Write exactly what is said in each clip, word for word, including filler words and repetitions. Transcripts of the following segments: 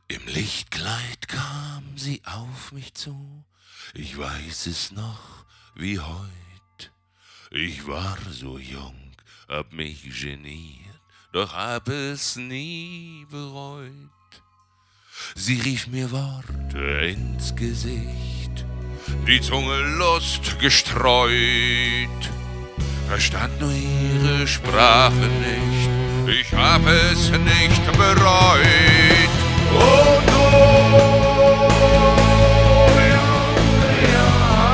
Im Lichtkleid kam sie auf mich zu, ich weiß es noch wie heut. Ich war so jung, hab mich geniert, doch hab es nie bereut. Sie rief mir Worte ins Gesicht, die Zunge Lust gestreut, verstand nur ihre Sprache nicht, ich hab es nicht bereut. Oh no, ja, ja.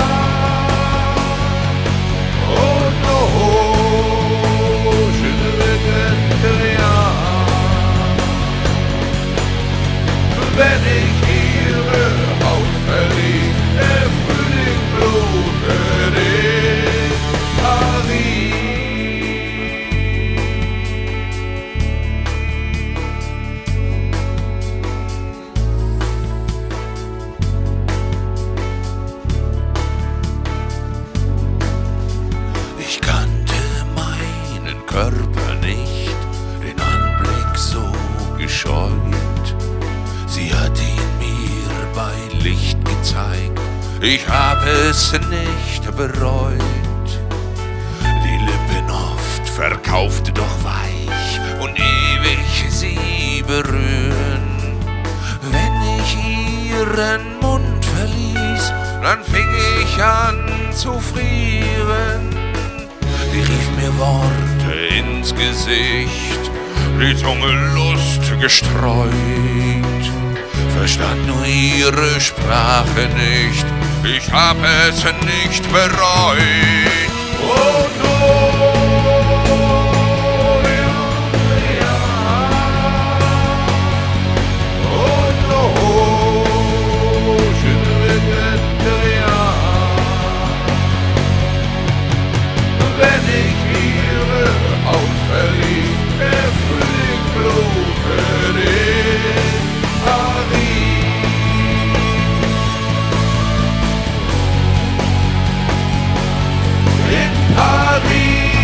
Oh no, je ne regrette rien. Wenn ich ihre Haut verließ, der Frühling blutet in Paris. Ich kannte meinen Körper nicht, den Anblick so gescheut. Sie hat ihn mir bei Licht gezeigt, ich hab es nicht bereut. Die Lippen oft verkaufte, doch weich und ewig sie berühren. Wenn ich ihren Mund verließ, dann fing ich an zu frieren. Sie rief mir Worte ins Gesicht, die Zunge Lust gestreut, verstand nur ihre Sprache nicht, ich hab es nicht bereut. Oh no, ja, ja. Oh no, je ne regrette rien. Wenn ich ihre Haut verließ, der Frühling blutet in Paris. In Paris.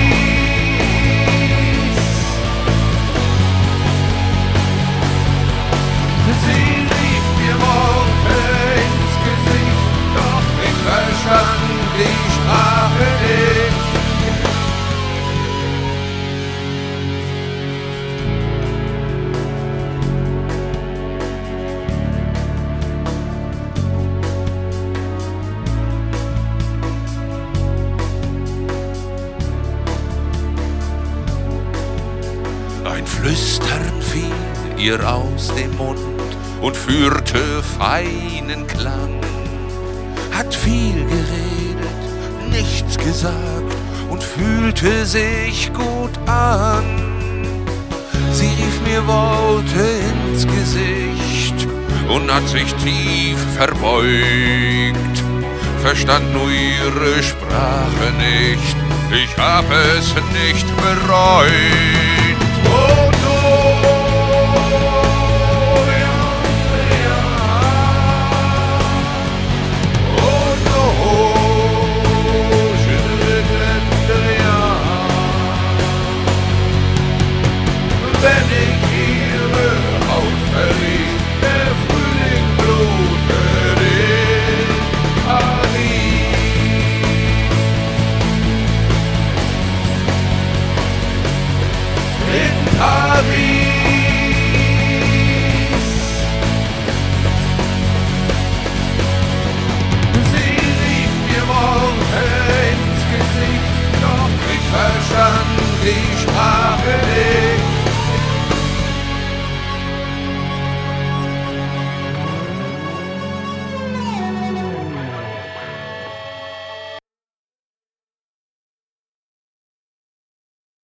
Sie rief mir Worte ins Gesicht, doch ich verstand die Sprache nicht. Ein Flüstern fiel ihr aus dem Mund und führte feinen Klang. Hat viel geredet, nichts gesagt und fühlte sich gut an. Sie rief mir Worte ins Gesicht und hat sich tief verbeugt, verstand nur ihre Sprache nicht, ich hab es nicht bereut.